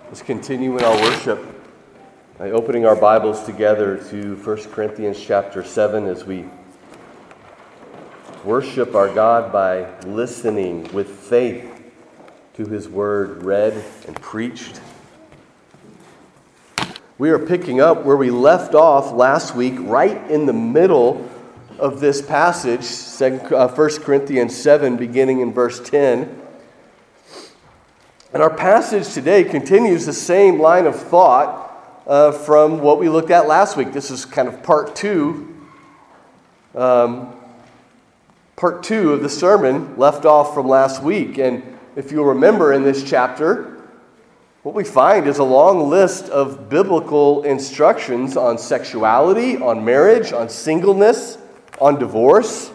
Let's continue in our worship by opening our Bibles together to 1 Corinthians chapter 7 as we worship our God by listening with faith to His Word read and preached. We are picking up where we left off last week, right in the middle of this passage, 1 Corinthians 7, beginning in verse 10. And our passage today continues the same line of thought from what we looked at last week. This is kind of part two of the sermon left off from last week. And if you'll remember in this chapter, what we find is a long list of biblical instructions on sexuality, on marriage, on singleness, on divorce.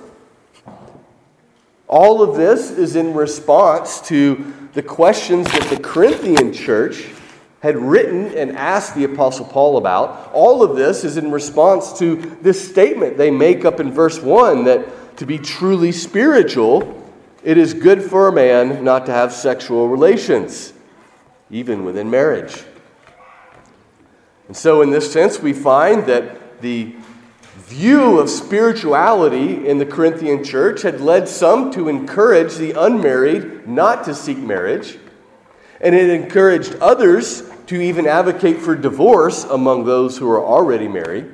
All of this is in response to the questions that the Corinthian church had written and asked the Apostle Paul about. All of this is in response to this statement they make up in verse 1 that to be truly spiritual, it is good for a man not to have sexual relations, even within marriage. And so in this sense, we find that the view of spirituality in the Corinthian church had led some to encourage the unmarried not to seek marriage, and it encouraged others to even advocate for divorce among those who are already married.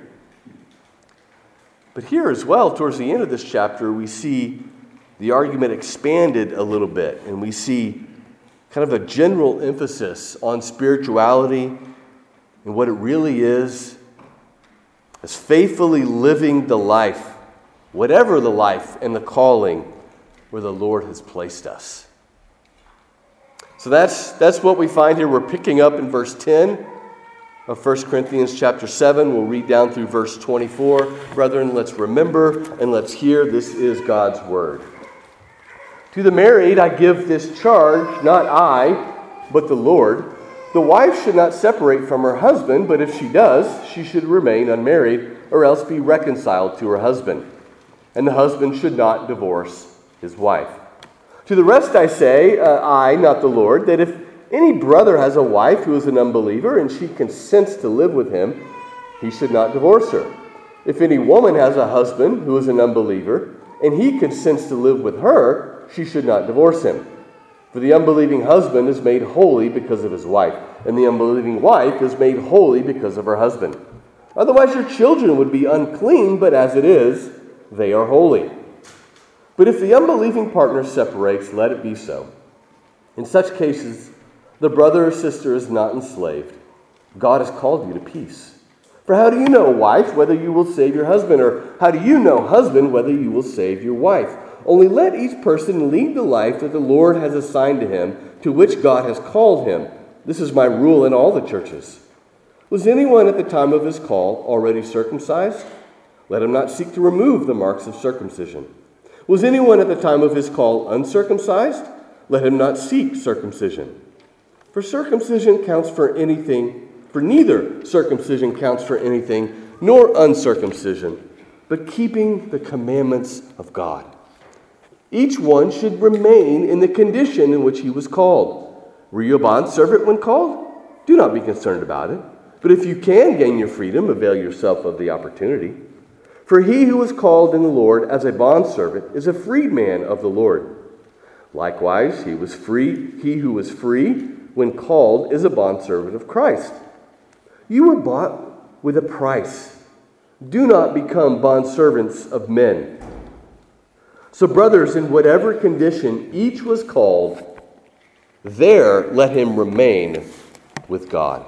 But here as well, towards the end of this chapter, we see the argument expanded a little bit, and we see kind of a general emphasis on spirituality and what it really is as faithfully living the life, whatever the life and the calling where the Lord has placed us. So that's what we find here. We're picking up in verse 10 of 1 Corinthians chapter 7. We'll read down through verse 24. Brethren, let's remember and let's hear. This is God's word. To the married I give this charge, not I, but the Lord. The wife should not separate from her husband, but if she does, she should remain unmarried, or else be reconciled to her husband. And the husband should not divorce his wife. To the rest I say, I, not the Lord, that if any brother has a wife who is an unbeliever, and she consents to live with him, he should not divorce her. If any woman has a husband who is an unbeliever, and he consents to live with her, she should not divorce him. For the unbelieving husband is made holy because of his wife, and the unbelieving wife is made holy because of her husband. Otherwise your children would be unclean, but as it is, they are holy. But if the unbelieving partner separates, let it be so. In such cases, the brother or sister is not enslaved. God has called you to peace. For how do you know, wife, whether you will save your husband? Or how do you know, husband, whether you will save your wife? Only let each person lead the life that the Lord has assigned to him, to which God has called him. This is my rule in all the churches. Was anyone at the time of his call already circumcised? Let him not seek to remove the marks of circumcision. Was anyone at the time of his call uncircumcised? Let him not seek circumcision. For circumcision counts for anything, for neither circumcision counts for anything, nor uncircumcision, but keeping the commandments of God. Each one should remain in the condition in which he was called. Were you a bondservant when called? Do not be concerned about it. But if you can gain your freedom, avail yourself of the opportunity. For he who is called in the Lord as a bondservant is a freedman of the Lord. Likewise, he who was free when called is a bondservant of Christ. You were bought with a price. Do not become bondservants of men. So, brothers, in whatever condition each was called, there let him remain with God.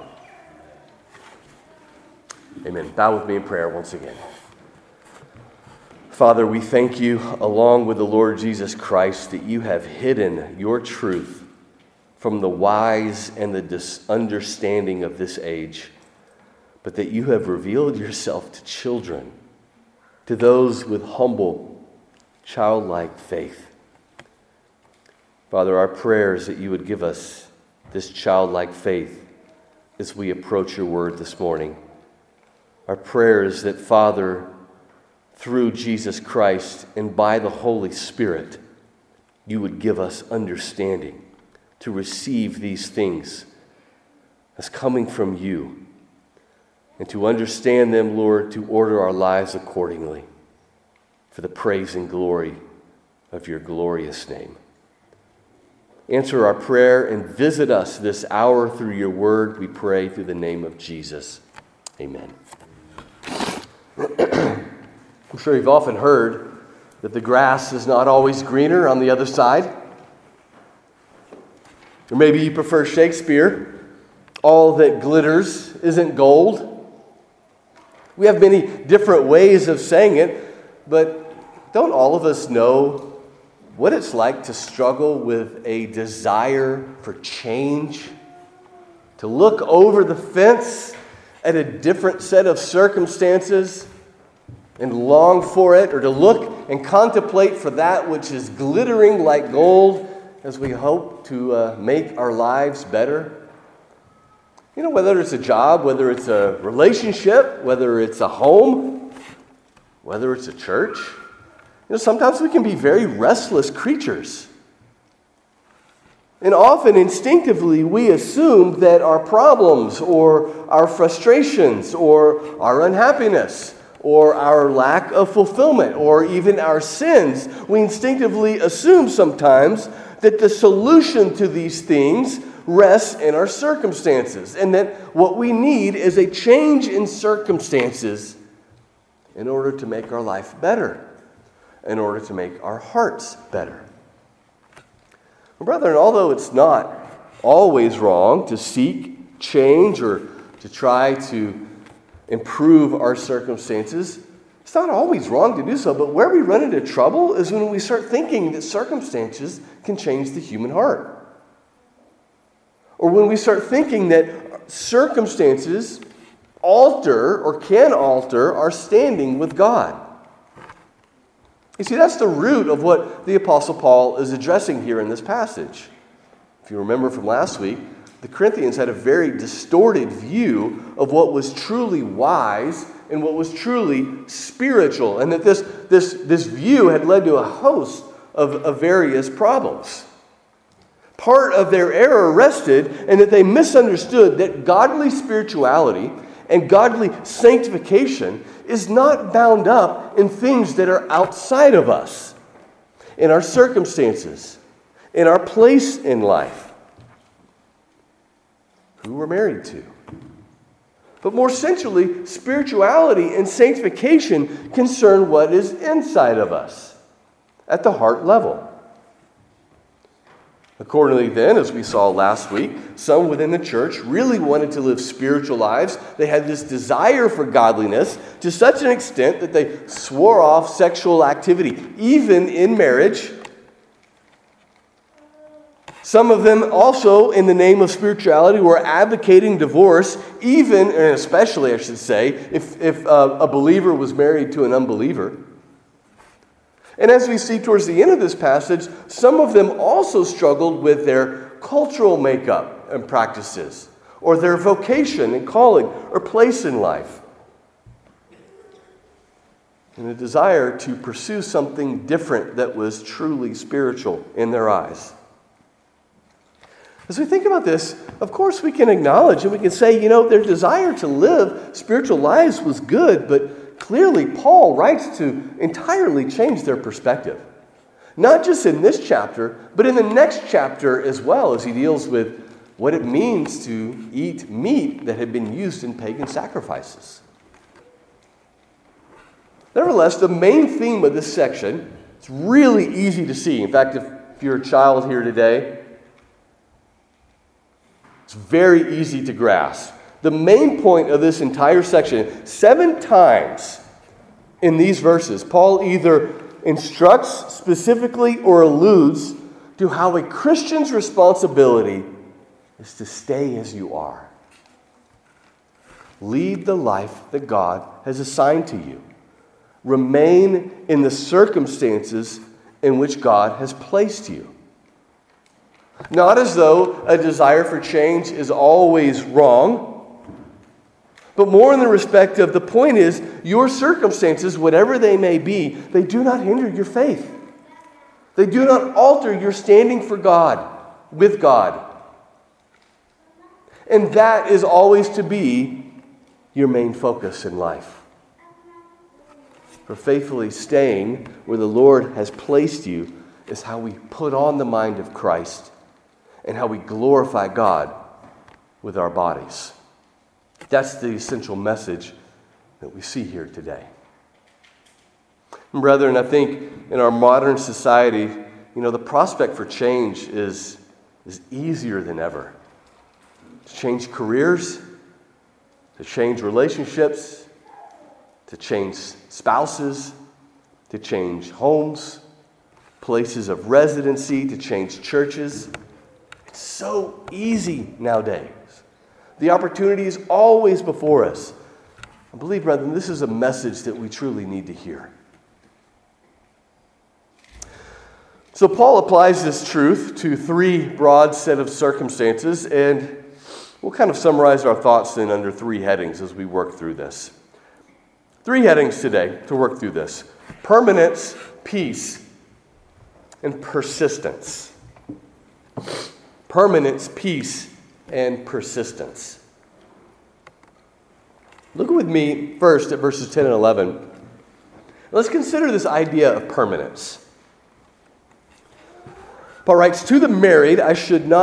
Amen. Bow with me in prayer once again. Father, we thank you, along with the Lord Jesus Christ, that you have hidden your truth from the wise and the understanding of this age, but that you have revealed yourself to children, to those with humble, childlike faith. Father, our prayer is that you would give us this childlike faith as we approach your word this morning. Our prayer is that, Father, through Jesus Christ and by the Holy Spirit, you would give us understanding to receive these things as coming from you, and to understand them, Lord, to order our lives accordingly for the praise and glory of your glorious name. Answer our prayer and visit us this hour through your word, we pray, through the name of Jesus. Amen. I'm sure you've often heard that the grass is not always greener on the other side. Or maybe you prefer Shakespeare, all that glitters isn't gold. We have many different ways of saying it, but don't all of us know what it's like to struggle with a desire for change? To look over the fence at a different set of circumstances and long for it, or to look and contemplate for that which is glittering like gold as we hope to make our lives better. You know, whether it's a job, whether it's a relationship, whether it's a home, whether it's a church. You know, sometimes we can be very restless creatures. And often instinctively we assume that our problems or our frustrations or our unhappiness or our lack of fulfillment or even our sins, we instinctively assume sometimes that the solution to these things rests in our circumstances, and that what we need is a change in circumstances in order to make our life better, in order to make our hearts better. Well, brethren, although it's not always wrong to seek change or to try to improve our circumstances, it's not always wrong to do so, but where we run into trouble is when we start thinking that circumstances can change the human heart. Or when we start thinking that circumstances alter or can alter our standing with God. You see, that's the root of what the Apostle Paul is addressing here in this passage. If you remember from last week, the Corinthians had a very distorted view of what was truly wise and what was truly spiritual, and that this view had led to a host of various problems. Part of their error rested in that they misunderstood that godly spirituality and godly sanctification is not bound up in things that are outside of us, in our circumstances, in our place in life, who we're married to. But more centrally, spirituality and sanctification concern what is inside of us, at the heart level. Accordingly then, as we saw last week, some within the church really wanted to live spiritual lives. They had this desire for godliness to such an extent that they swore off sexual activity, even in marriage. Some of them also, in the name of spirituality, were advocating divorce, even, and especially, I should say, if a believer was married to an unbeliever. And as we see towards the end of this passage, some of them also struggled with their cultural makeup and practices, or their vocation and calling or place in life, and a desire to pursue something different that was truly spiritual in their eyes. As we think about this, of course we can acknowledge and we can say, their desire to live spiritual lives was good, but clearly, Paul writes to entirely change their perspective. Not just in this chapter, but in the next chapter as well, as he deals with what it means to eat meat that had been used in pagan sacrifices. Nevertheless, the main theme of this section, it's really easy to see. In fact, if you're a child here today, it's very easy to grasp. The main point of this entire section, 7 times in these verses, Paul either instructs specifically or alludes to how a Christian's responsibility is to stay as you are. Lead the life that God has assigned to you. Remain in the circumstances in which God has placed you. Not as though a desire for change is always wrong, but more in the respect of the point is, your circumstances, whatever they may be, they do not hinder your faith. They do not alter your standing for God, with God. And that is always to be your main focus in life. For faithfully staying where the Lord has placed you is how we put on the mind of Christ and how we glorify God with our bodies. That's the essential message that we see here today. And brethren, I think in our modern society, the prospect for change is easier than ever. To change careers, to change relationships, to change spouses, to change homes, places of residency, to change churches. It's so easy nowadays. The opportunity is always before us. I believe, brethren, this is a message that we truly need to hear. So Paul applies this truth to three broad set of circumstances, and we'll kind of summarize our thoughts then under three headings as we work through this. Three headings today to work through this: permanence, peace, and persistence. Permanence, peace, and persistence. Look with me first at verses 10 and 11. Let's consider this idea of permanence. Paul writes, to the married I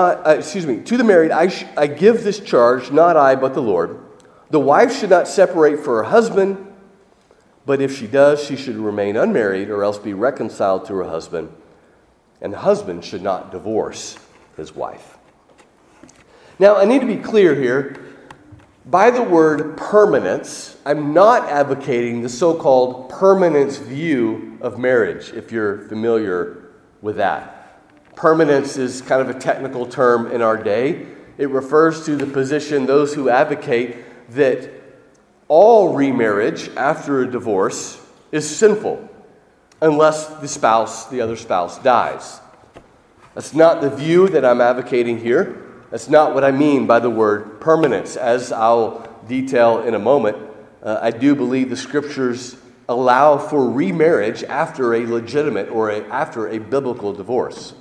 give this charge, not I, but the Lord. The wife should not separate for her husband, but if she does, she should remain unmarried or else be reconciled to her husband. And the husband should not divorce his wife. Now, I need to be clear here. By the word permanence, I'm not advocating the so-called permanence view of marriage, if you're familiar with that. Permanence is kind of a technical term in our day. It refers to the position those who advocate that all remarriage after a divorce is sinful unless the other spouse dies. That's not the view that I'm advocating here. That's not what I mean by the word permanence. As I'll detail in a moment, I do believe the Scriptures allow for remarriage after a legitimate or after a biblical divorce.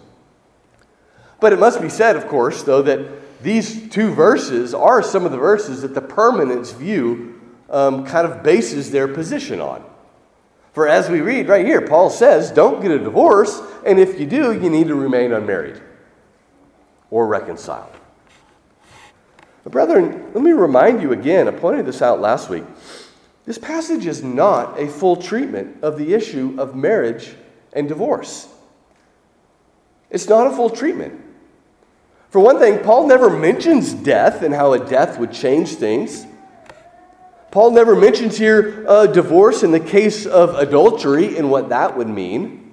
But it must be said, of course, though, that these two verses are some of the verses that the permanence view kind of bases their position on. For as we read right here, Paul says, don't get a divorce, and if you do, you need to remain unmarried or reconciled. But brethren, let me remind you again, I pointed this out last week, this passage is not a full treatment of the issue of marriage and divorce. It's not a full treatment. For one thing, Paul never mentions death and how a death would change things. Paul never mentions here divorce in the case of adultery and what that would mean.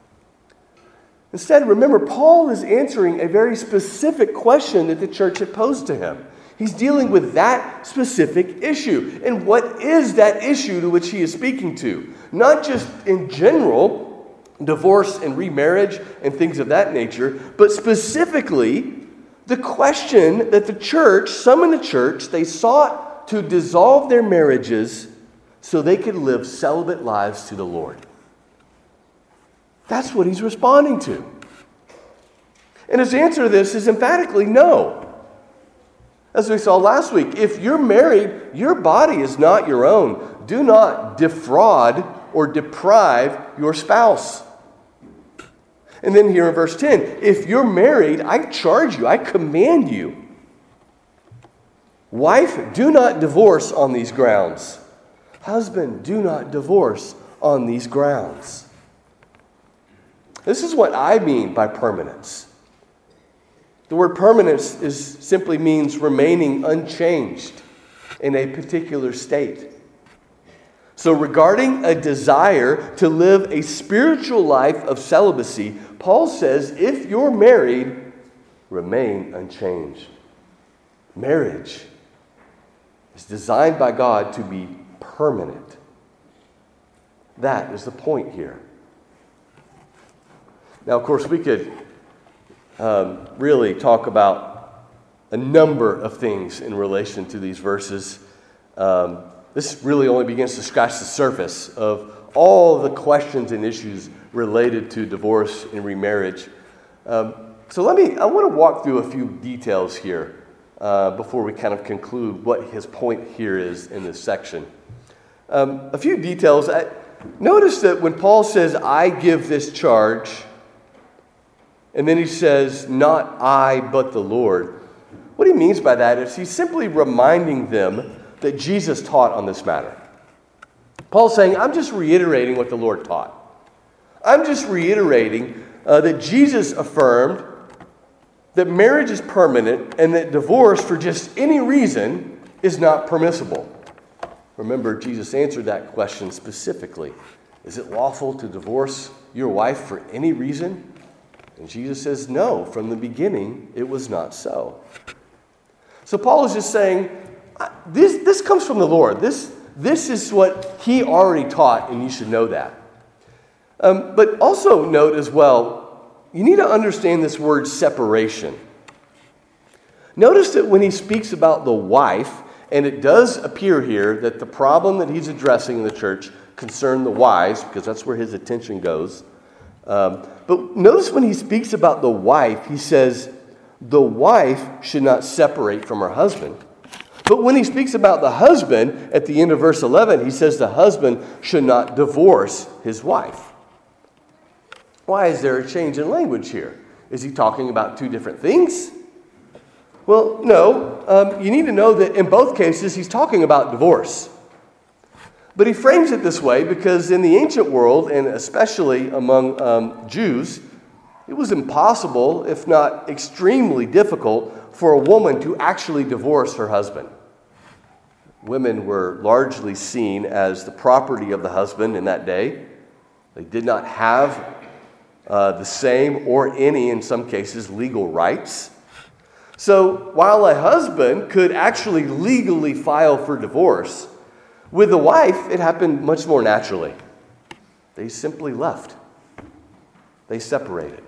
Instead, remember, Paul is answering a very specific question that the church had posed to him. He's dealing with that specific issue. And what is that issue to which he is speaking to? Not just in general, divorce and remarriage and things of that nature, but specifically the question that the church, some in the church, they sought to dissolve their marriages so they could live celibate lives to the Lord. That's what he's responding to. And his answer to this is emphatically no. As we saw last week, if you're married, your body is not your own. Do not defraud or deprive your spouse. And then here in verse 10, if you're married, I charge you, I command you. Wife, do not divorce on these grounds. Husband, do not divorce on these grounds. This is what I mean by permanence. The word permanence simply means remaining unchanged in a particular state. So regarding a desire to live a spiritual life of celibacy, Paul says, if you're married, remain unchanged. Marriage is designed by God to be permanent. That is the point here. Now, of course, we could really talk about a number of things in relation to these verses. This really only begins to scratch the surface of all the questions and issues related to divorce and remarriage. I want to walk through a few details here before we kind of conclude what his point here is in this section. A few details. Notice that when Paul says, I give this charge, and then he says, not I, but the Lord. What he means by that is he's simply reminding them that Jesus taught on this matter. Paul's saying, I'm just reiterating what the Lord taught. I'm just reiterating that Jesus affirmed that marriage is permanent and that divorce for just any reason is not permissible. Remember, Jesus answered that question specifically. Is it lawful to divorce your wife for any reason? And Jesus says, no, from the beginning it was not so. So Paul is just saying, this comes from the Lord. This is what he already taught, and you should know that. But also note as well, you need to understand this word separation. Notice that when he speaks about the wife, and it does appear here that the problem that he's addressing in the church concerned the wives, because that's where his attention goes. But notice when he speaks about the wife, he says, the wife should not separate from her husband. But when he speaks about the husband, at the end of verse 11, he says the husband should not divorce his wife. Why is there a change in language here? Is he talking about two different things? Well, no. You need to know that in both cases, he's talking about divorce. But he frames it this way because in the ancient world, and especially among Jews, it was impossible, if not extremely difficult, for a woman to actually divorce her husband. Women were largely seen as the property of the husband in that day. They did not have the same or any, in some cases, legal rights. So while a husband could actually legally file for divorce, with the wife, it happened much more naturally. They simply left. They separated.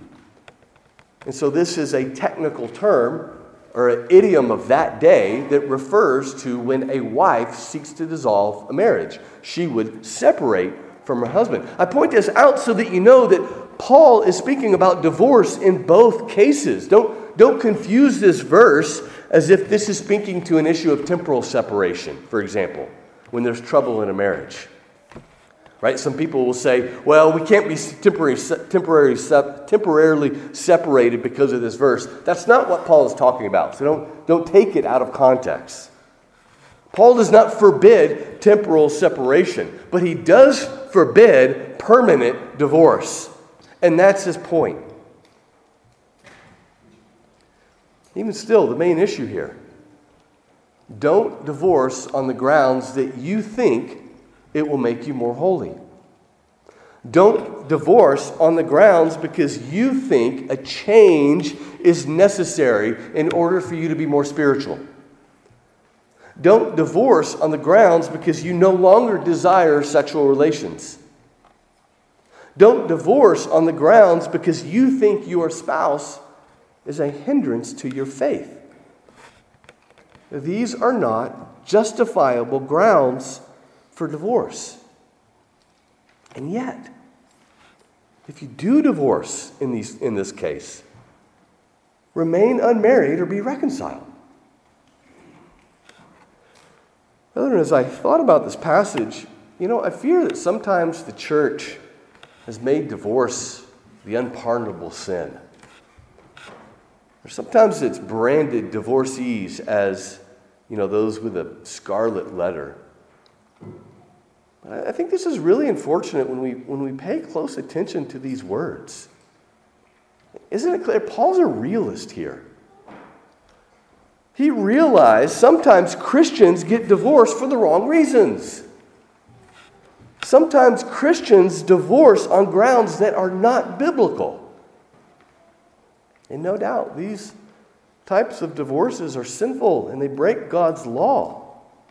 And so this is a technical term or an idiom of that day that refers to when a wife seeks to dissolve a marriage. She would separate from her husband. I point this out so that you know that Paul is speaking about divorce in both cases. Don't confuse this verse as if this is speaking to an issue of temporal separation, for example, when there's trouble in a marriage. Right? Some people will say, well, we can't be temporarily separated because of this verse. That's not what Paul is talking about, so don't take it out of context. Paul does not forbid temporal separation, but he does forbid permanent divorce. And that's his point. Even still, the main issue here. Don't divorce on the grounds that you think it will make you more holy. Don't divorce on the grounds because you think a change is necessary in order for you to be more spiritual. Don't divorce on the grounds because you no longer desire sexual relations. Don't divorce on the grounds because you think your spouse is a hindrance to your faith. These are not justifiable grounds for divorce. And yet, if you do divorce in this case, remain unmarried or be reconciled. As I thought about this passage, I fear that sometimes the church has made divorce the unpardonable sin. Or sometimes it's branded divorcees as, those with a scarlet letter. I think this is really unfortunate when we pay close attention to these words. Isn't it clear? Paul's a realist here. He realized sometimes Christians get divorced for the wrong reasons. Sometimes Christians divorce on grounds that are not biblical. And no doubt, these types of divorces are sinful and they break God's law.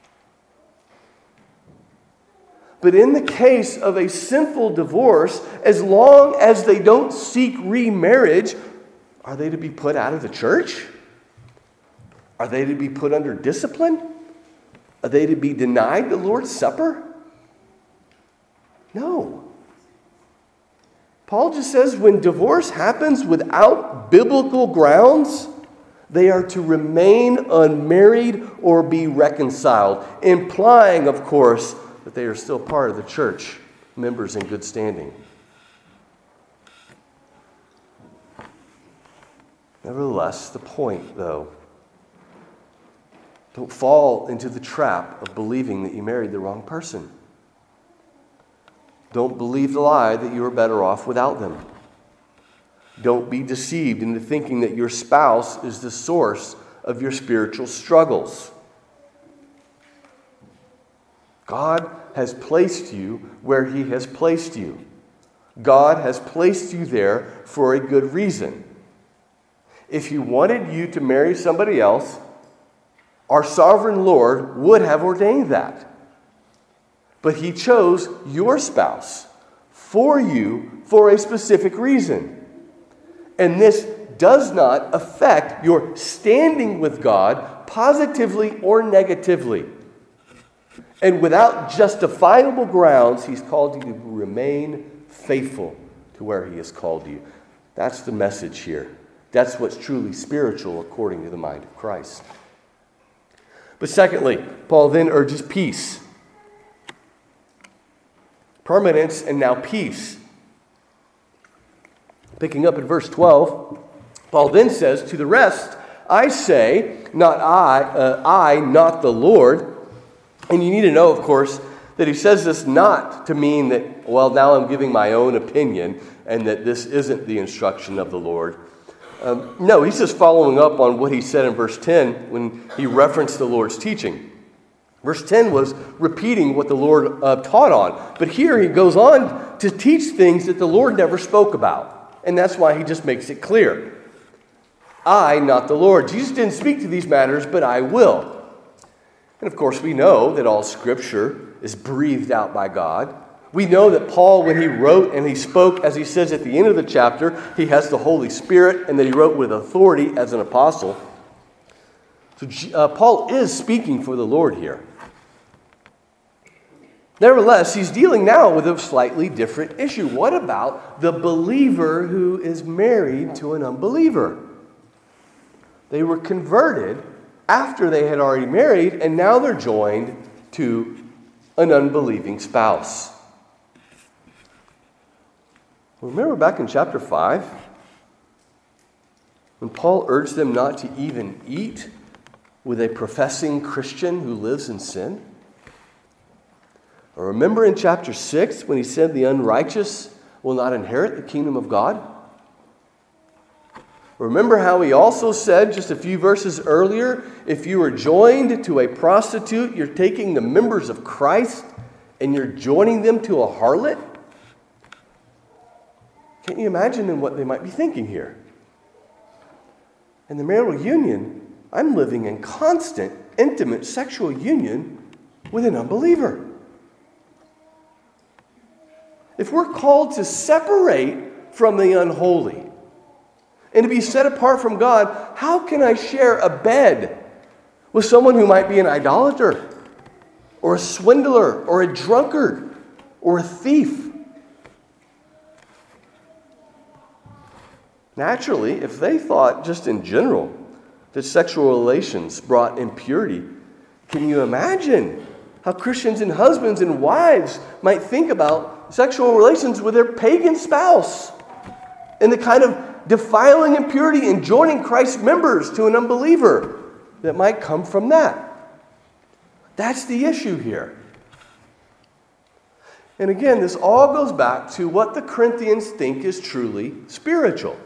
But in the case of a sinful divorce, as long as they don't seek remarriage, are they to be put out of the church? Are they to be put under discipline? Are they to be denied the Lord's Supper? No. Paul just says when divorce happens without biblical grounds, They are to remain unmarried or be reconciled, implying, of course, that they are still part of the church, members in good standing. Nevertheless, the point, though, don't fall into the trap of believing that you married the wrong person. Don't believe the lie that you are better off without them. Don't be deceived into thinking that your spouse is the source of your spiritual struggles. God has placed you where He has placed you. God has placed you there for a good reason. If He wanted you to marry somebody else, our sovereign Lord would have ordained that. But He chose your spouse for you for a specific reason. And this does not affect your standing with God positively or negatively. And without justifiable grounds, He's called you to remain faithful to where He has called you. That's the message here. That's what's truly spiritual according to the mind of Christ. But secondly, Paul then urges peace. Permanence and now peace. Picking up in verse 12, Paul then says, "To the rest, I say, not I, not the Lord." And you need to know, of course, that he says this not to mean that, well, now I'm giving my own opinion and that this isn't the instruction of the Lord. No, he's just following up on what he said in verse 10 when he referenced the Lord's teaching. Verse 10 was repeating what the Lord taught on. But here he goes on to teach things that the Lord never spoke about. And that's why he just makes it clear. I, not the Lord. Jesus didn't speak to these matters, but I will. And of course, we know that all Scripture is breathed out by God. We know that Paul, when he wrote and he spoke, as he says at the end of the chapter, he has the Holy Spirit, and that he wrote with authority as an apostle. So Paul is speaking for the Lord here. Nevertheless, he's dealing now with a slightly different issue. What about the believer who is married to an unbeliever? They were converted after they had already married, and now they're joined to an unbelieving spouse. Remember back in chapter 5, when Paul urged them not to even eat with a professing Christian who lives in sin? Or remember in chapter 6 when he said the unrighteous will not inherit the kingdom of God? Remember how he also said just a few verses earlier, if you are joined to a prostitute, you're taking the members of Christ and you're joining them to a harlot? Can't you imagine then what they might be thinking here? In the marital union, I'm living in constant, intimate sexual union with an unbeliever. If we're called to separate from the unholy and to be set apart from God, how can I share a bed with someone who might be an idolater or a swindler or a drunkard or a thief? Naturally, if they thought just in general that sexual relations brought impurity, can you imagine how Christians and husbands and wives might think about sexual relations with their pagan spouse and the kind of defiling impurity and joining Christ's members to an unbeliever that might come from that? That's the issue here. And again, this all goes back to what the Corinthians think is truly spiritual.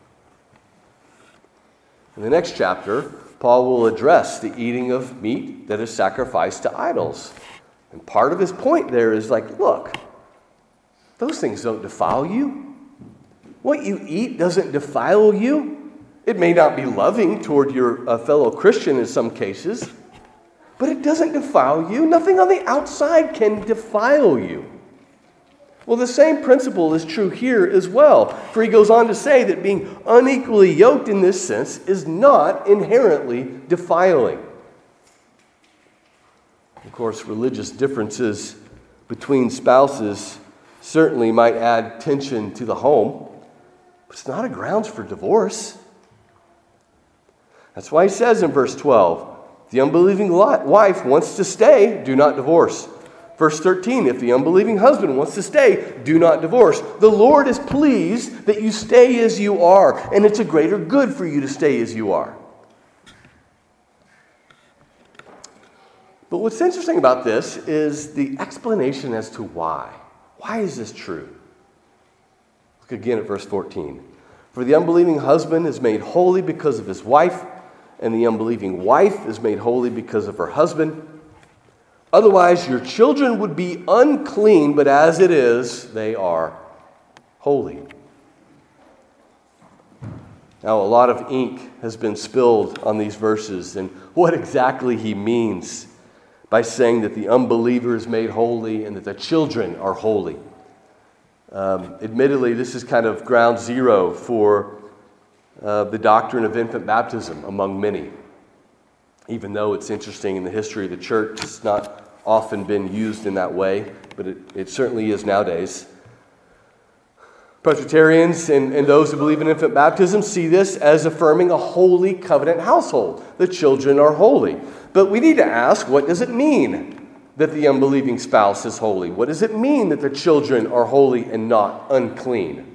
In the next chapter, Paul will address the eating of meat that is sacrificed to idols. And part of his point there is like, look, those things don't defile you. What you eat doesn't defile you. It may not be loving toward your fellow Christian in some cases, but it doesn't defile you. Nothing on the outside can defile you. Well, the same principle is true here as well. For he goes on to say that being unequally yoked in this sense is not inherently defiling. Of course, religious differences between spouses certainly might add tension to the home, but it's not a grounds for divorce. That's why he says in verse 12, if the unbelieving wife wants to stay, do not divorce. Verse 13, if the unbelieving husband wants to stay, do not divorce. The Lord is pleased that you stay as you are, and it's a greater good for you to stay as you are. But what's interesting about this is the explanation as to why. Why is this true? Look again at verse 14. For the unbelieving husband is made holy because of his wife, and the unbelieving wife is made holy because of her husband. Otherwise, your children would be unclean, but as it is, they are holy. Now, a lot of ink has been spilled on these verses and what exactly he means by saying that the unbeliever is made holy and that the children are holy. Admittedly, this is kind of ground zero for the doctrine of infant baptism among many. Even though it's interesting in the history of the church, it's not often been used in that way, but it certainly is nowadays. Presbyterians and those who believe in infant baptism see this as affirming a holy covenant household. The children are holy. But we need to ask, what does it mean that the unbelieving spouse is holy? What does it mean that the children are holy and not unclean?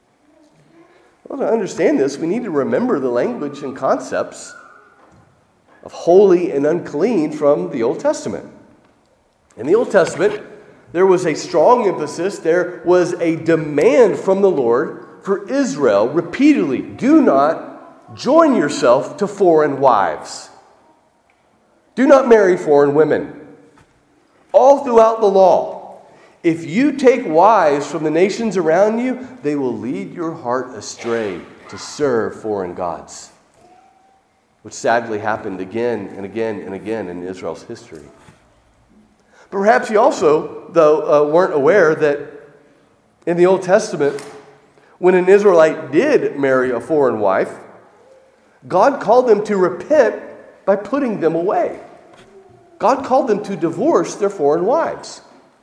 Well, to understand this, we need to remember the language and concepts of holy and unclean from the Old Testament. In the Old Testament, there was a strong emphasis, there was a demand from the Lord for Israel repeatedly, do not join yourself to foreign wives. Do not marry foreign women. All throughout the law, if you take wives from the nations around you, they will lead your heart astray to serve foreign gods, which sadly happened again and again and again in Israel's history. Perhaps you also, though, weren't aware that in the Old Testament, when an Israelite did marry a foreign wife, God called them to repent by putting them away. God called them to divorce their foreign wives.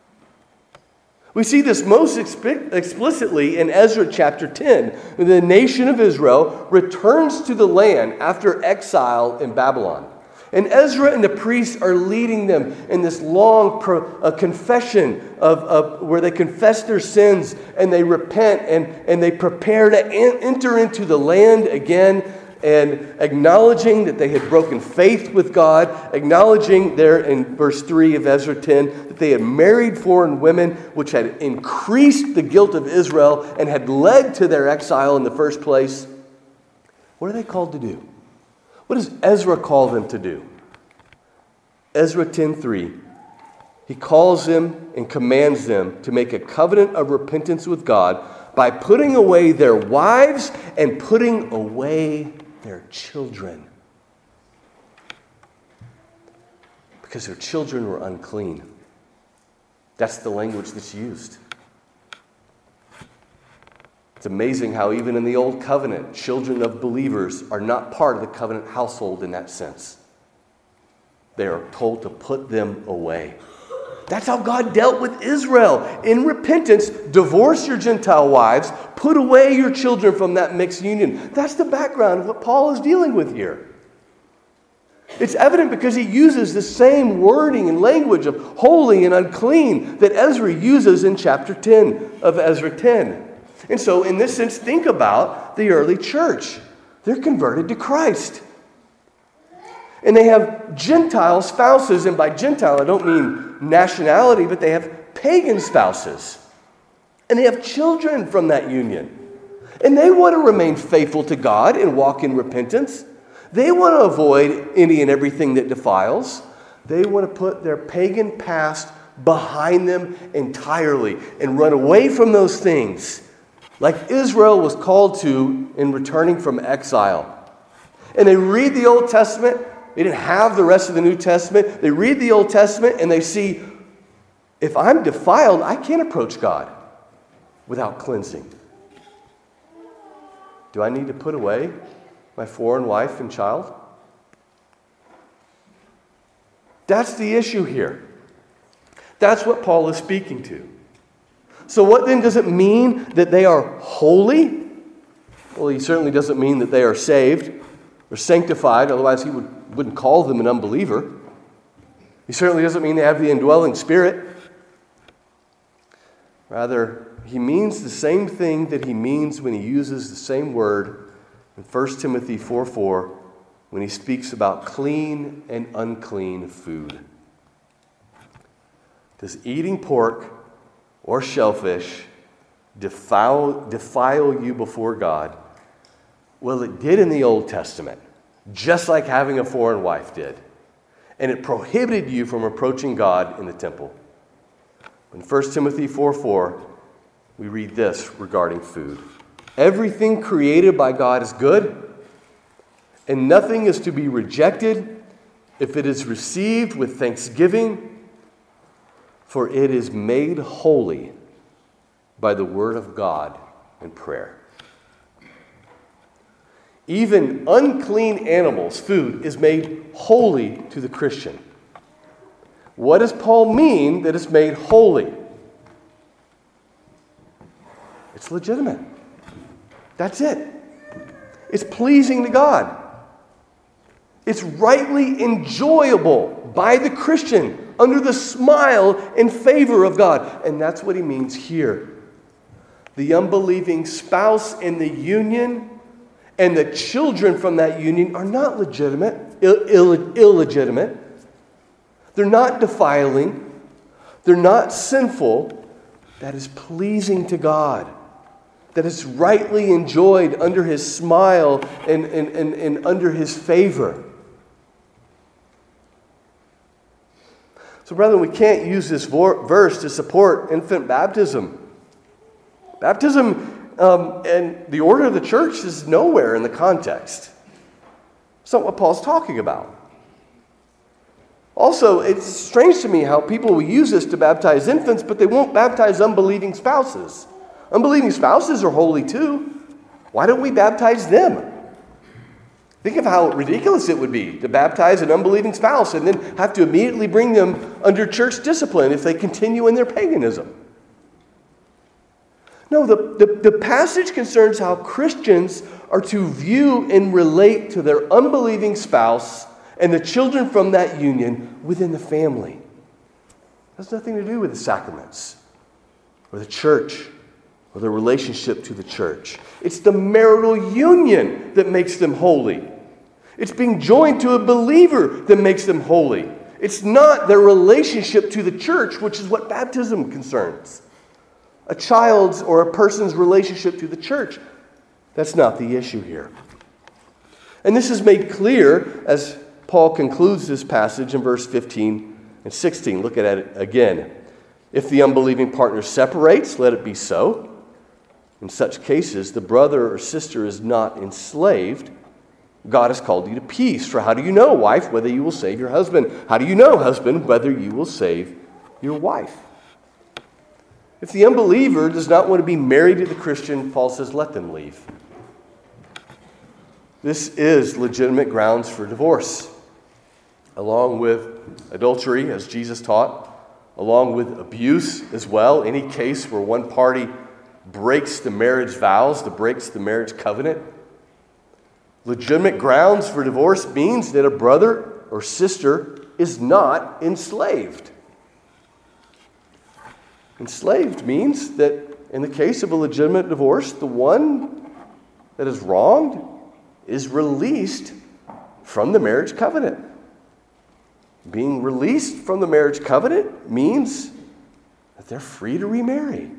We see this most explicitly in Ezra chapter 10, when the nation of Israel returns to the land after exile in Babylon. And Ezra and the priests are leading them in this long confession of where they confess their sins and they repent and they prepare to enter into the land again, and acknowledging that they had broken faith with God, acknowledging there in verse 3 of Ezra 10 that they had married foreign women, which had increased the guilt of Israel and had led to their exile in the first place. What are they called to do? What does Ezra call them to do? Ezra 10:3. He calls them and commands them to make a covenant of repentance with God by putting away their wives and putting away their children. Because their children were unclean. That's the language that's used. It's amazing how even in the Old Covenant, children of believers are not part of the covenant household in that sense. They are told to put them away. That's how God dealt with Israel. In repentance, divorce your Gentile wives, put away your children from that mixed union. That's the background of what Paul is dealing with here. It's evident because he uses the same wording and language of holy and unclean that Ezra uses in chapter 10 of Ezra 10. And so, in this sense, think about the early church. They're converted to Christ. And they have Gentile spouses, and by Gentile I don't mean nationality, but they have pagan spouses. And they have children from that union. And they want to remain faithful to God and walk in repentance. They want to avoid any and everything that defiles. They want to put their pagan past behind them entirely and run away from those things, like Israel was called to in returning from exile. And they read the Old Testament. They didn't have the rest of the New Testament. They read the Old Testament and they see, if I'm defiled, I can't approach God without cleansing. Do I need to put away my foreign wife and child? That's the issue here. That's what Paul is speaking to. So what then does it mean that they are holy? Well, he certainly doesn't mean that they are saved. or sanctified, otherwise he wouldn't call them an unbeliever. He certainly doesn't mean they have the indwelling Spirit. Rather, he means the same thing that he means when he uses the same word in 1 Timothy 4:4 when he speaks about clean and unclean food. Does eating pork or shellfish defile you before God? Well, it did in the Old Testament, just like having a foreign wife did. And it prohibited you from approaching God in the temple. In 1 Timothy 4:4, we read this regarding food. Everything created by God is good, and nothing is to be rejected if it is received with thanksgiving, for it is made holy by the word of God and prayer. Even unclean animals' food is made holy to the Christian. What does Paul mean that it's made holy? It's legitimate. That's it. It's pleasing to God. It's rightly enjoyable by the Christian under the smile and favor of God. And that's what he means here. The unbelieving spouse in the union and the children from that union are not illegitimate. They're not defiling. They're not sinful. That is pleasing to God. That is rightly enjoyed under his smile and under his favor. So, brethren, we can't use this verse to support infant baptism. Baptism and the order of the church is nowhere in the context. It's not what Paul's talking about. Also, it's strange to me how people will use this to baptize infants, but they won't baptize unbelieving spouses. Unbelieving spouses are holy too. Why don't we baptize them? Think of how ridiculous it would be to baptize an unbelieving spouse and then have to immediately bring them under church discipline if they continue in their paganism. No, the passage concerns how Christians are to view and relate to their unbelieving spouse and the children from that union within the family. It has nothing to do with the sacraments or the church or the relationship to the church. It's the marital union that makes them holy. It's being joined to a believer that makes them holy. It's not their relationship to the church, which is what baptism concerns. A child's or a person's relationship to the church, that's not the issue here. And this is made clear as Paul concludes this passage in verse 15 and 16. Look at it again. If the unbelieving partner separates, let it be so. In such cases, the brother or sister is not enslaved. God has called you to peace. For how do you know, wife, whether you will save your husband? How do you know, husband, whether you will save your wife? If the unbeliever does not want to be married to the Christian, Paul says, let them leave. This is legitimate grounds for divorce, along with adultery, as Jesus taught, along with abuse as well. Any case where one party breaks the marriage vows, breaks the marriage covenant. Legitimate grounds for divorce means that a brother or sister is not enslaved. Enslaved means that in the case of a legitimate divorce, the one that is wronged is released from the marriage covenant. Being released from the marriage covenant means that they're free to remarry.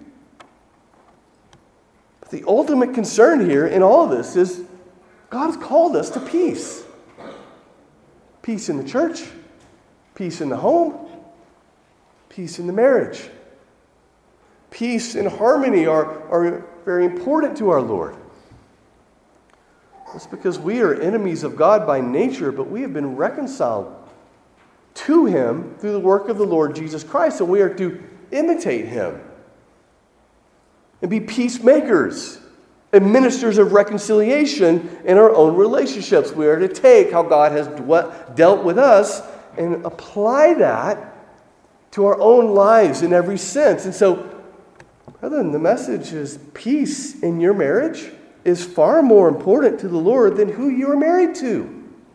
But the ultimate concern here in all of this is God has called us to peace. Peace in the church, peace in the home, peace in the marriage. Peace and harmony are very important to our Lord. That's because we are enemies of God by nature, but we have been reconciled to Him through the work of the Lord Jesus Christ, and we are to imitate Him and be peacemakers and ministers of reconciliation in our own relationships. We are to take how God has dealt with us and apply that to our own lives in every sense. And so, brethren, the message is peace in your marriage, is far more important to the Lord than who you are married to.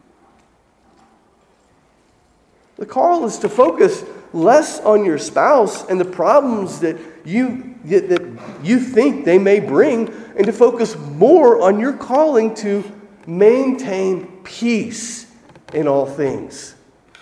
The call is to focus less on your spouse and the problems that you think they may bring, and to focus more on your calling to maintain peace in all things.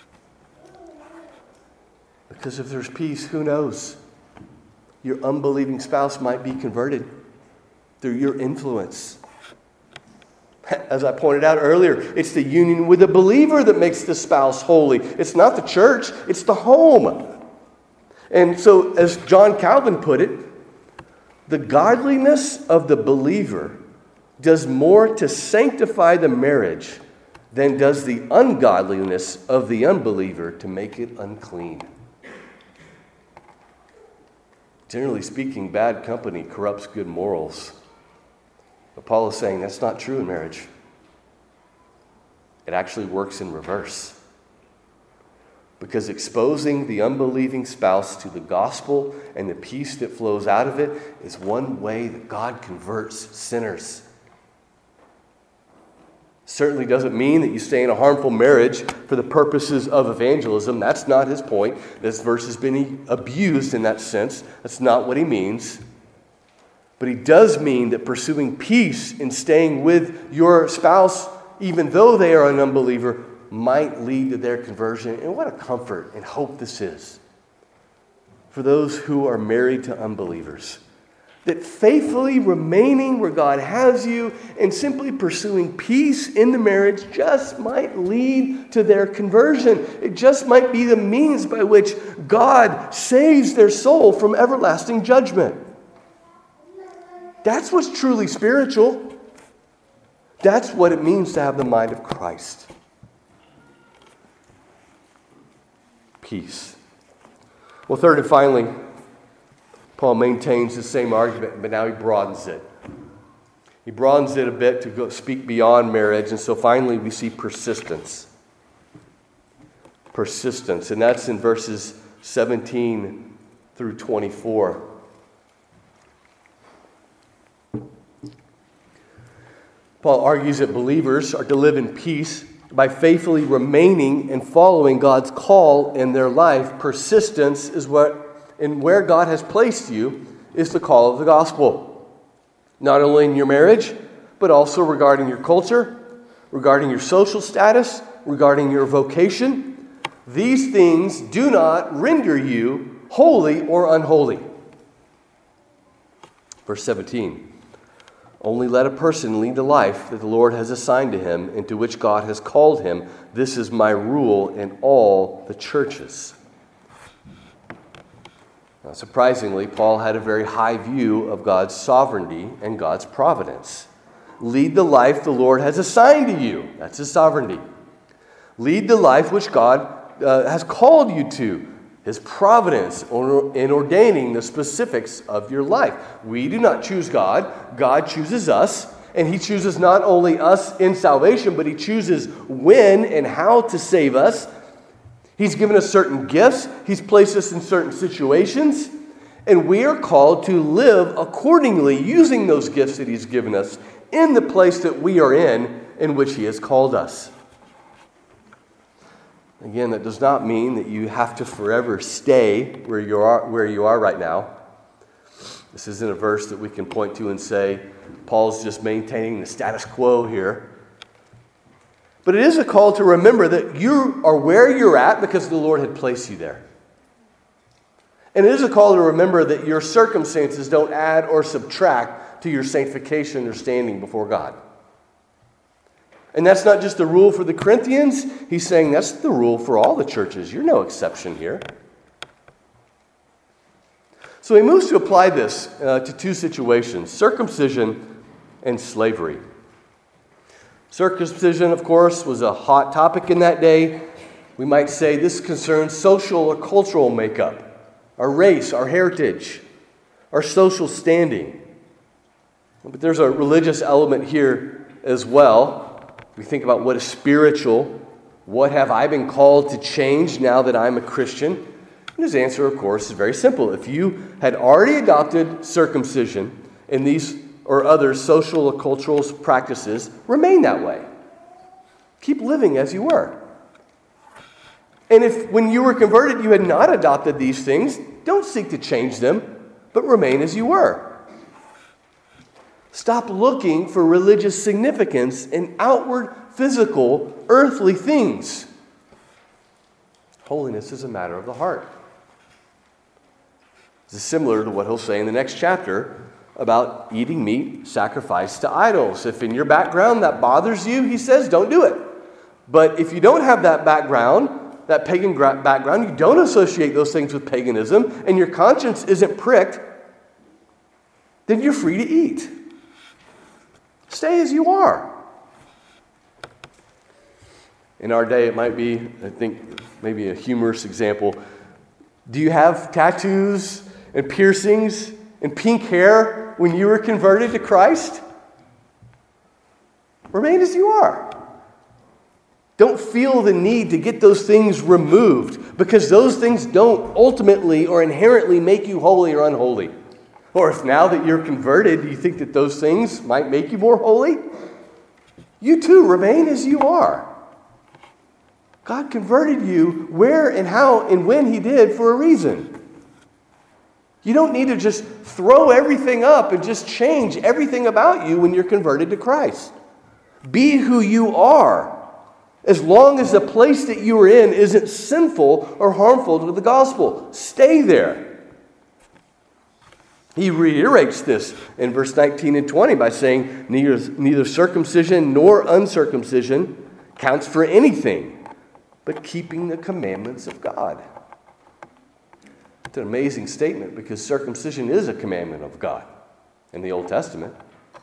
Because if there's peace, who knows? Your unbelieving spouse might be converted through your influence. As I pointed out earlier, it's the union with a believer that makes the spouse holy. It's not the church, it's the home. And so, as John Calvin put it, the godliness of the believer does more to sanctify the marriage than does the ungodliness of the unbeliever to make it unclean. Generally speaking, bad company corrupts good morals. But Paul is saying that's not true in marriage. It actually works in reverse. Because exposing the unbelieving spouse to the gospel and the peace that flows out of it is one way that God converts sinners. Certainly doesn't mean that you stay in a harmful marriage for the purposes of evangelism. That's not his point. This verse has been abused in that sense. That's not what he means. But he does mean that pursuing peace and staying with your spouse, even though they are an unbeliever, might lead to their conversion. And what a comfort and hope this is for those who are married to unbelievers. That faithfully remaining where God has you and simply pursuing peace in the marriage just might lead to their conversion. It just might be the means by which God saves their soul from everlasting judgment. That's what's truly spiritual. That's what it means to have the mind of Christ. Peace. Well, third and finally, Paul maintains the same argument, but now he broadens it. He broadens it a bit to go speak beyond marriage, and so finally we see persistence. Persistence, and that's in verses 17 through 24. Paul argues that believers are to live in peace by faithfully remaining and following God's call in their life. Persistence is where God has placed you is the call of the gospel. Not only in your marriage, but also regarding your culture, regarding your social status, regarding your vocation. These things do not render you holy or unholy. Verse 17. Only let a person lead the life that the Lord has assigned to him and to which God has called him. This is my rule in all the churches. Now, surprisingly, Paul had a very high view of God's sovereignty and God's providence. Lead the life the Lord has assigned to you. That's his sovereignty. Lead the life which God has called you to. His providence in ordaining the specifics of your life. We do not choose God. God chooses us. And he chooses not only us in salvation, but he chooses when and how to save us. He's given us certain gifts. He's placed us in certain situations. And we are called to live accordingly, using those gifts that he's given us in the place that we are in which he has called us. Again, that does not mean that you have to forever stay where you are right now. This isn't a verse that we can point to and say, Paul's just maintaining the status quo here. But it is a call to remember that you are where you're at because the Lord had placed you there. And it is a call to remember that your circumstances don't add or subtract to your sanctification or standing before God. And that's not just the rule for the Corinthians. He's saying that's the rule for all the churches. You're no exception here. So he moves to apply this to two situations, circumcision and slavery. Circumcision, of course, was a hot topic in that day. We might say this concerns social or cultural makeup, our race, our heritage, our social standing. But there's a religious element here as well. We think about what is spiritual. What have I been called to change now that I'm a Christian? And his answer, of course, is very simple. If you had already adopted circumcision in these or other social or cultural practices, remain that way. Keep living as you were. And if when you were converted you had not adopted these things, don't seek to change them, but remain as you were. Stop looking for religious significance in outward, physical, earthly things. Holiness is a matter of the heart. This is similar to what he'll say in the next chapter about eating meat sacrificed to idols. If in your background that bothers you, he says, don't do it. But if you don't have that background, that pagan background, you don't associate those things with paganism, and your conscience isn't pricked, then you're free to eat. Stay as you are. In our day, it might be, I think, maybe a humorous example. Do you have tattoos and piercings and pink hair when you were converted to Christ? Remain as you are. Don't feel the need to get those things removed, because those things don't ultimately or inherently make you holy or unholy. Or if now that you're converted, you think that those things might make you more holy, you too remain as you are. God converted you where and how and when He did for a reason. You don't need to just throw everything up and just change everything about you when you're converted to Christ. Be who you are, as long as the place that you are in isn't sinful or harmful to the gospel. Stay there. He reiterates this in verse 19 and 20 by saying, neither circumcision nor uncircumcision counts for anything, but keeping the commandments of God. It's an amazing statement, because circumcision is a commandment of God in the Old Testament.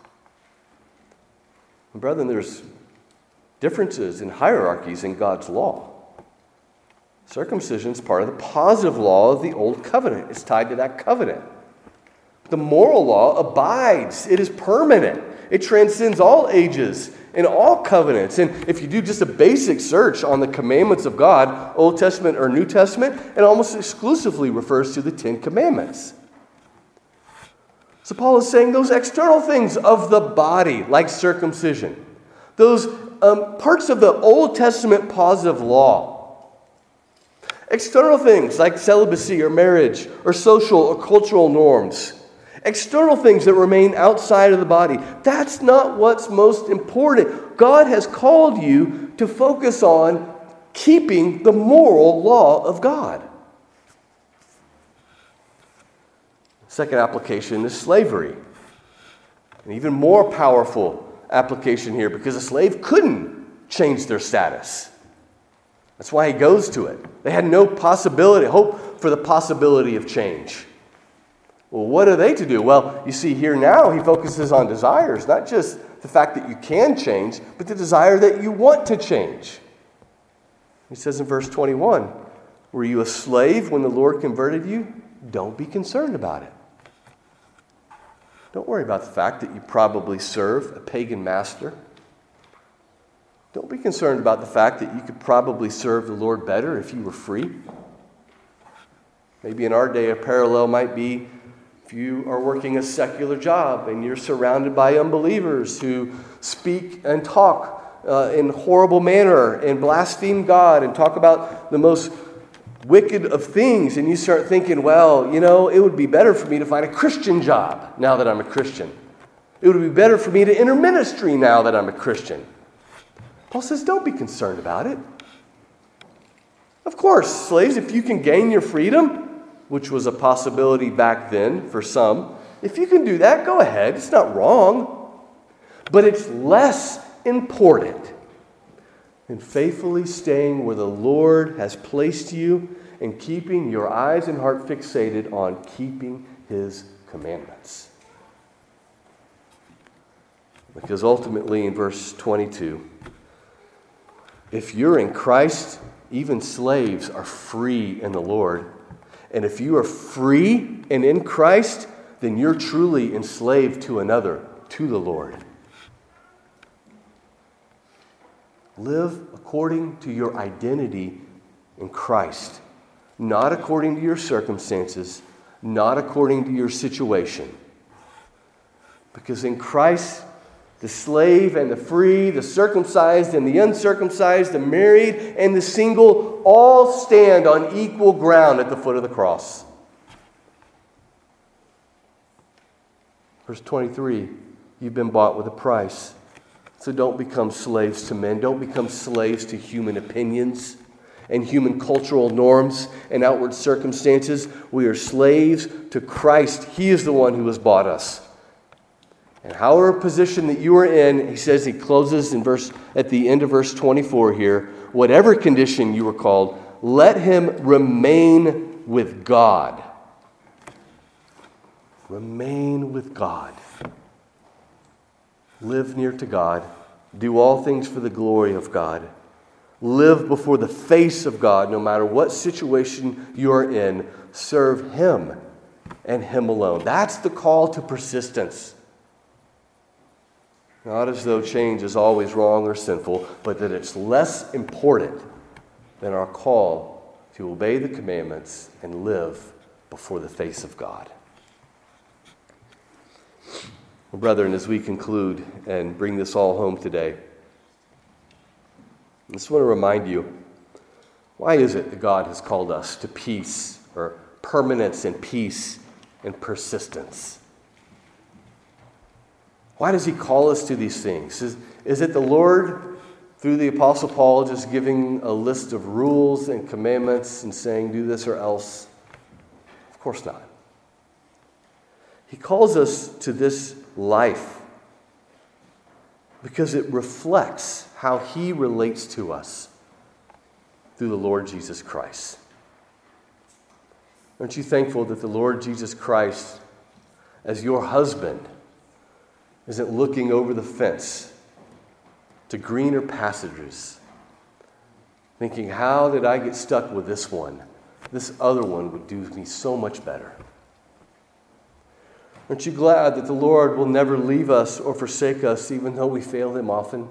And brethren, there's differences in hierarchies in God's law. Circumcision is part of the positive law of the Old Covenant. It's tied to that covenant. The moral law abides. It is permanent. It transcends all ages and all covenants. And if you do just a basic search on the commandments of God, Old Testament or New Testament, it almost exclusively refers to the Ten Commandments. So Paul is saying those external things of the body, like circumcision, those parts of the Old Testament positive law, external things like celibacy or marriage or social or cultural norms, external things that remain outside of the body, that's not what's most important. God has called you to focus on keeping the moral law of God. Second application is slavery. An even more powerful application here, because a slave couldn't change their status. That's why he goes to it. They had no hope for the possibility of change. Well, what are they to do? Well, you see here now he focuses on desires, not just the fact that you can change, but the desire that you want to change. He says in verse 21, were you a slave when the Lord converted you? Don't be concerned about it. Don't worry about the fact that you probably serve a pagan master. Don't be concerned about the fact that you could probably serve the Lord better if you were free. Maybe in our day a parallel might be if you are working a secular job and you're surrounded by unbelievers who speak and talk in horrible manner and blaspheme God and talk about the most wicked of things, and you start thinking, well, it would be better for me to find a Christian job now that I'm a Christian. It would be better for me to enter ministry now that I'm a Christian. Paul says, don't be concerned about it. Of course, slaves, if you can gain your freedom, which was a possibility back then for some, if you can do that, go ahead. It's not wrong. But it's less important and faithfully staying where the Lord has placed you and keeping your eyes and heart fixated on keeping His commandments. Because ultimately in verse 22, if you're in Christ, even slaves are free in the Lord. And if you are free and in Christ, then you're truly enslaved to another, to the Lord. Live according to your identity in Christ, not according to your circumstances, not according to your situation. Because in Christ, the slave and the free, the circumcised and the uncircumcised, the married and the single, all stand on equal ground at the foot of the cross. Verse 23, you've been bought with a price. So don't become slaves to men. Don't become slaves to human opinions and human cultural norms and outward circumstances. We are slaves to Christ. He is the one who has bought us. And however position that you are in, he says, he closes at the end of verse 24 here, whatever condition you were called, let him remain with God. Remain with God. Live near to God. Do all things for the glory of God. Live before the face of God, no matter what situation you are in. Serve Him and Him alone. That's the call to persistence. Not as though change is always wrong or sinful, but that it's less important than our call to obey the commandments and live before the face of God. Well, brethren, as we conclude and bring this all home today, I just want to remind you, why is it that God has called us to peace, or permanence and peace and persistence? Why does He call us to these things? Is it the Lord, through the Apostle Paul, just giving a list of rules and commandments and saying, do this or else? Of course not. He calls us to this life because it reflects how He relates to us through the Lord Jesus Christ. Aren't you thankful that the Lord Jesus Christ, as your husband, isn't looking over the fence to greener pastures, thinking, how did I get stuck with this one? This other one would do me so much better. Aren't you glad that the Lord will never leave us or forsake us, even though we fail Him often?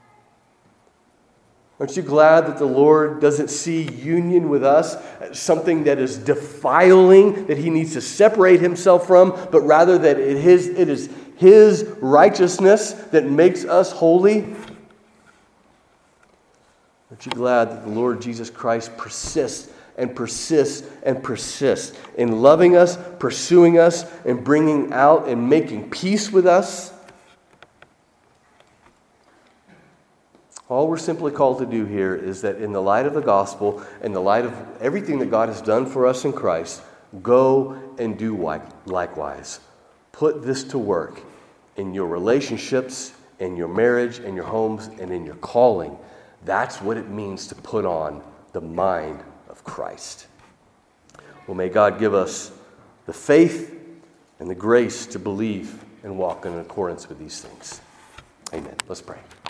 Aren't you glad that the Lord doesn't see union with us as something that is defiling, that He needs to separate Himself from, but rather that it is His righteousness that makes us holy? Aren't you glad that the Lord Jesus Christ persists and persists and persists in loving us, pursuing us, and bringing out and making peace with us? All we're simply called to do here is that in the light of the gospel, in the light of everything that God has done for us in Christ, go and do likewise. Put this to work in your relationships, in your marriage, in your homes, and in your calling. That's what it means to put on the mind of Christ. Well, may God give us the faith and the grace to believe and walk in accordance with these things. Amen. Let's pray.